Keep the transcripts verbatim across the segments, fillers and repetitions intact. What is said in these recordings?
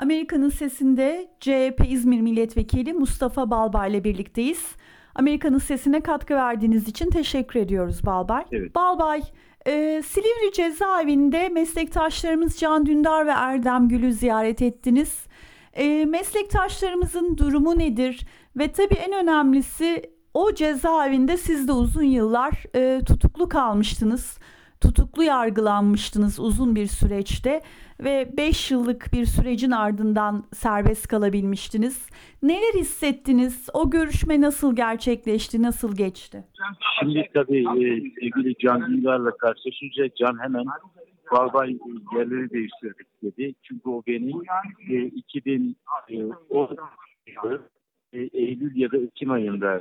Amerika'nın Sesi'nde C H P İzmir Milletvekili Mustafa Balbay ile birlikteyiz. Amerika'nın Sesi'ne katkı verdiğiniz için teşekkür ediyoruz Balbay. Evet. Balbay, e, Silivri cezaevinde meslektaşlarımız Can Dündar ve Erdem Gül'ü ziyaret ettiniz. E, meslektaşlarımızın durumu nedir? Ve tabii en önemlisi, o cezaevinde siz de uzun yıllar e, tutuklu kalmıştınız. Tutuklu yargılanmıştınız uzun bir süreçte ve beş yıllık bir sürecin ardından serbest kalabilmiştiniz. Neler hissettiniz? O görüşme nasıl gerçekleşti? Nasıl geçti? Şimdi tabii e, sevgili Can Dündar'la karşılaşınca Can hemen Balbay yerleri değiştirdik dedi. Çünkü o beni e, iki bin on e, Eylül ya da Ekim ayında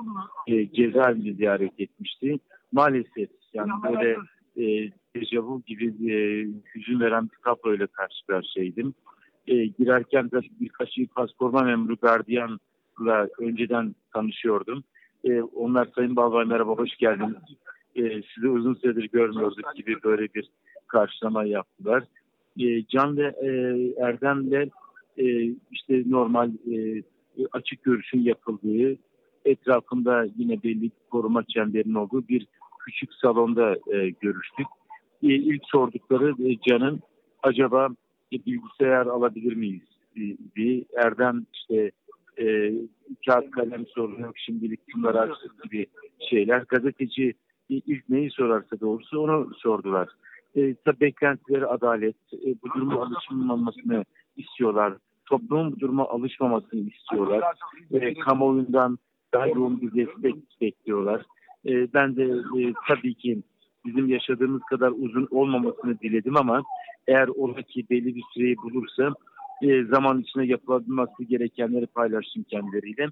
e, e, cezaevini ziyaret etmişti. Maalesef yani böyle e, dejavu gibi e, hüzün veren bir tabloyla karşı karşıyaydım. E, girerken de birkaç yıl paskorma memuru gardiyanla önceden tanışıyordum. E, onlar Sayın Balbay merhaba hoş geldiniz. E, sizi uzun süredir görmüyorduk gibi böyle bir karşılama yaptılar. E, Can ve e, Erdem'le e, işte normal e, açık görüşün yapıldığı, etrafında yine belli koruma çemberinin olduğu bir küçük salonda e, görüştük. E, ilk sordukları e, Can'ın acaba e, bilgisayar alabilir miyiz? E, bir Erdem işte e, kağıt kalem sorunu yok şimdilik bunları açtık gibi şeyler. Gazeteci e, ilk neyi sorarsa doğrusu onu sordular. E, tabii beklentileri adalet, e, bu duruma alışılmamasını istiyorlar. Toplumun bu duruma alışmamasını istiyorlar. E, kamuoyundan daha yoğun bir destek bekliyorlar. E, ben de e, tabii ki bizim yaşadığımız kadar uzun olmamasını diledim ama eğer ola ki belli bir süreyi bulursa e, zaman içinde yapılabilmesi gerekenleri paylaştım kendileriyle.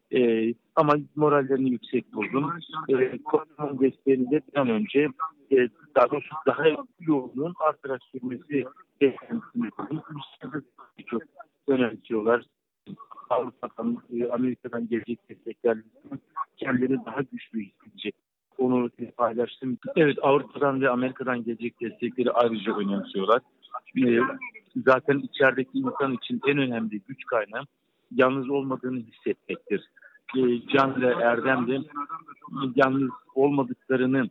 E, ama morallerini yüksek buldum. E, Toplumun desteğini de bir an önce e, daha doğrusu daha yoğunluğun artarak sürmesi beklentisini buldum. Çok önemsiyorlar. Avrupa'dan, Amerika'dan gelecek destekler kendileri daha güçlü hissedecek. Onu paylaştım. Evet, Avrupa'dan ve Amerika'dan gelecek destekleri ayrıca önemsiyorlar. Ee, zaten içerideki insan için en önemli güç kaynağı yalnız olmadığını hissetmektir. Ee, Can ve Erdem de yalnız olmadıklarını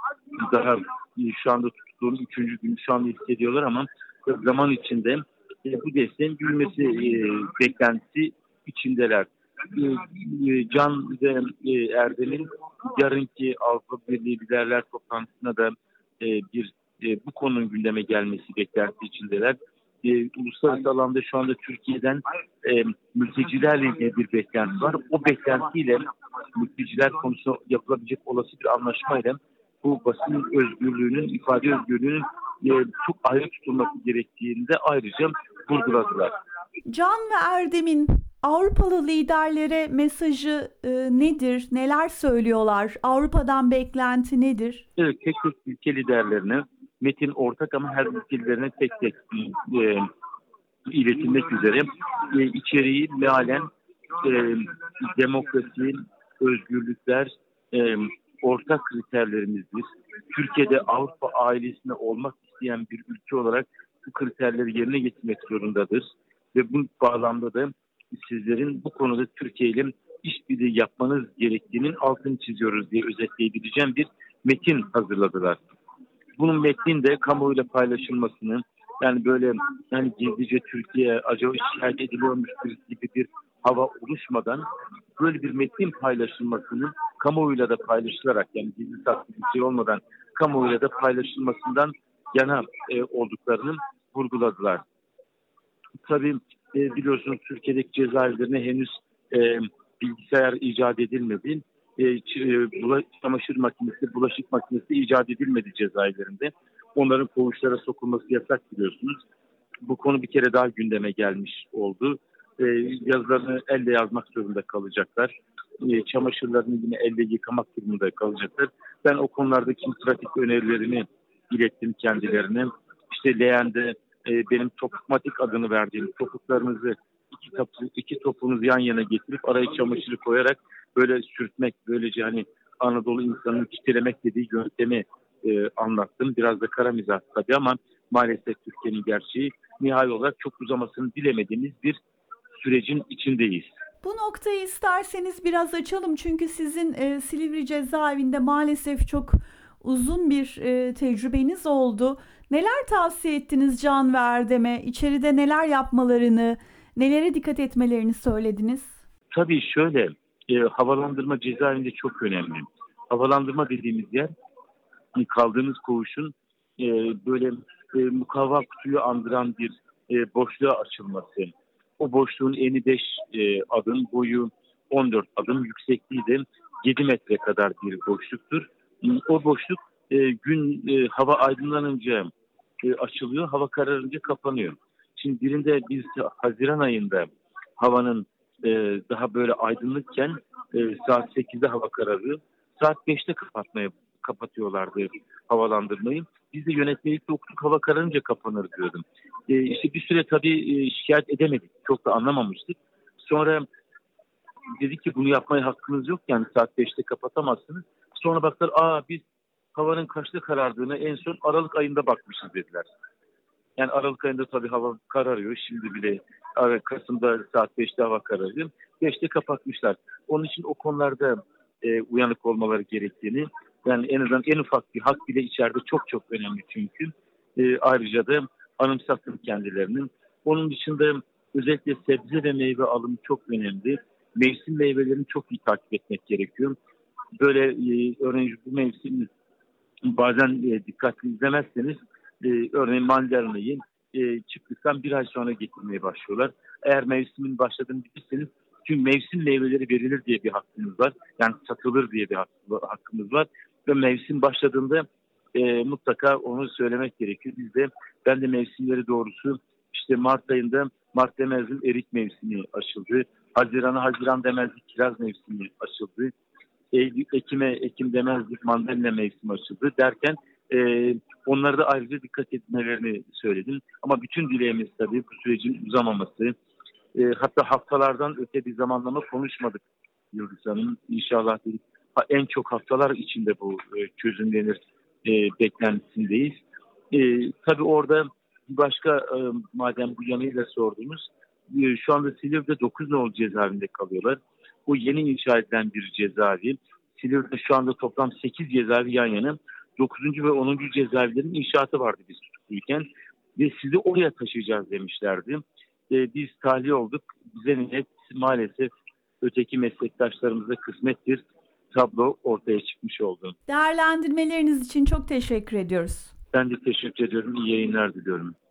daha şu anda tuttuğun üçüncü gün şu anda hissediyorlar ama zaman içinde e, bu desteğin büyümesi e, beklentisi içindeler. E, e, Can ve e, Erdem'in yarınki Avrupa Birliği liderler toplantısına da e, bir e, bu konunun gündeme gelmesi beklentisi içindeler. E, uluslararası alanda şu anda Türkiye'den e, mültecilerle ilgili bir beklenti var. O beklentiyle mülteciler konusunda yapılabilecek olası bir anlaşmayla bu basın özgürlüğünün, ifade özgürlüğünün e, çok ayrı tutulması gerektiğini de ayrıca vurguladılar. Can ve Erdem'in Avrupalı liderlere mesajı e, nedir? Neler söylüyorlar? Avrupa'dan beklenti nedir? Evet, tek tek ülke liderlerine, metin ortak ama her ülke liderine tek tek e, iletilmek üzere e, içeriği mealen e, demokrasi, özgürlükler e, ortak kriterlerimizdir. Türkiye'de Avrupa ailesinde olmak isteyen bir ülke olarak bu kriterleri yerine getirmek zorundadır. Ve bu bağlamda da sizlerin bu konuda Türkiye ile işbirliği yapmanız gerektiğinin altını çiziyoruz diye özetleyebileceğim bir metin hazırladılar. Bunun metnin de kamuoyuyla paylaşılmasını, yani böyle yani gizlice Türkiye acaba şikayet ediliyormuş gibi bir hava oluşmadan böyle bir metnin paylaşılmasının kamuoyuyla da paylaşılarak, yani gizli saklı bir şey olmadan kamuoyuyla da paylaşılmasından yana e, olduklarını vurguladılar. Tabii e, biliyorsunuz Türkiye'deki cezaevlerine henüz e, bilgisayar icat edilmedi. E, bula, çamaşır makinesi, bulaşık makinesi icat edilmedi cezaevlerinde. Onların koğuşlara sokulması yasak biliyorsunuz. Bu konu bir kere daha gündeme gelmiş oldu. E, yazılarını elle yazmak zorunda kalacaklar. E, çamaşırlarını yine elle yıkamak durumunda kalacaklar. Ben o konulardaki pratik önerilerini ilettim kendilerine. İşte leğende e, benim topukmatik adını verdiğim topuklarınızı iki, topu, iki topunuzu yan yana getirip araya çamaşırı koyarak böyle sürtmek, böylece hani Anadolu insanının çitilemek dediği yöntemi e, anlattım. Biraz da kara mizah tabii ama maalesef Türkiye'nin gerçeği. Nihai olarak çok uzamasını dilemediğimiz bir sürecin içindeyiz. Bu noktayı isterseniz biraz açalım çünkü sizin e, Silivri cezaevinde maalesef çok uzun bir e, tecrübeniz oldu. Neler tavsiye ettiniz Can ve Erdem'e? İçeride neler yapmalarını, nelere dikkat etmelerini söylediniz? Tabii şöyle, e, havalandırma cezaevinde çok önemli. Havalandırma dediğimiz yer kaldığınız koğuşun e, böyle e, mukavva kutuyu andıran bir e, boşluğa açılması. O boşluğun eni beş e, adım, boyu on dört adım, yüksekliği de yedi metre kadar bir boşluktur. O boşluk e, gün e, hava aydınlanınca e, açılıyor, hava kararınca kapanıyor. Şimdi birinde biz Haziran ayında havanın e, daha böyle aydınlıkken e, saat sekizde hava kararıyor. Saat beşte kapatmaya kapatıyorlardı havalandırmayı. Biz de yönetmelikte okuduk, hava kararınca kapanır diyordum. E, işte bir süre tabii e, şikayet edemedik. Çok da anlamamıştık. Sonra dedik ki bunu yapmaya hakkınız yok, yani saat beşte kapatamazsınız. Sonra baktılar, aa biz havanın kaçta karardığını en son Aralık ayında bakmışız dediler. Yani Aralık ayında tabii hava kararıyor. Şimdi bile Kasım'da saat beşte hava kararıyor. beşte kapatmışlar. Onun için o konularda e, uyanık olmaları gerektiğini, yani en azından en ufak bir hak bile içeride çok çok önemli çünkü. E, ayrıca da anımsattım kendilerinin. Onun dışında özellikle sebze ve meyve alımı çok önemli. Mevsim meyvelerini çok iyi takip etmek gerekiyor. Böyle e, örneğin bu mevsim bazen e, dikkatli izlemezseniz e, örneğin mandalinayı e, çıktıktan bir ay sonra getirmeye başlıyorlar. Eğer mevsimin başladığını bilirseniz, çünkü mevsim meyveleri verilir diye bir hakkımız var. Yani satılır diye bir hakkımız var. Ve mevsim başladığında e, mutlaka onu söylemek gerekiyor. Biz de, ben de mevsimleri doğrusu işte Mart ayında Mart demezdim erik mevsimi açıldı. Haziran'a Haziran demezdik kiraz mevsimi açıldı. Eylül, Ekim'e Ekim demezdik mandalina mevsimi açıldı derken e, onlara da ayrıca dikkat etmelerini söyledim. Ama bütün dileğimiz tabii bu sürecin uzamaması. E, hatta haftalardan öte bir zamanlama konuşmadık Yıldız Hanım. İnşallah dedik, en çok haftalar içinde bu e, çözümlenir e, beklentisindeyiz. E, tabii orada bir başka e, madem bu yanıyla sordunuz, e, şu anda Silivri'de dokuz nolu cezaevinde kalıyorlar. Bu yeni inşa edilen bir cezaevi. Silivri'de şu anda toplam sekiz cezaevi yan yana. dokuzuncu ve onuncu cezaevlerin inşaatı vardı biz tutukluyken. Ve sizi oraya taşıyacağız demişlerdi. E, biz tahliye olduk. Bize niyet maalesef öteki meslektaşlarımıza kısmettir. Tablo ortaya çıkmış oldu. Değerlendirmeleriniz için çok teşekkür ediyoruz. Ben de teşekkür ediyorum. İyi yayınlar diliyorum.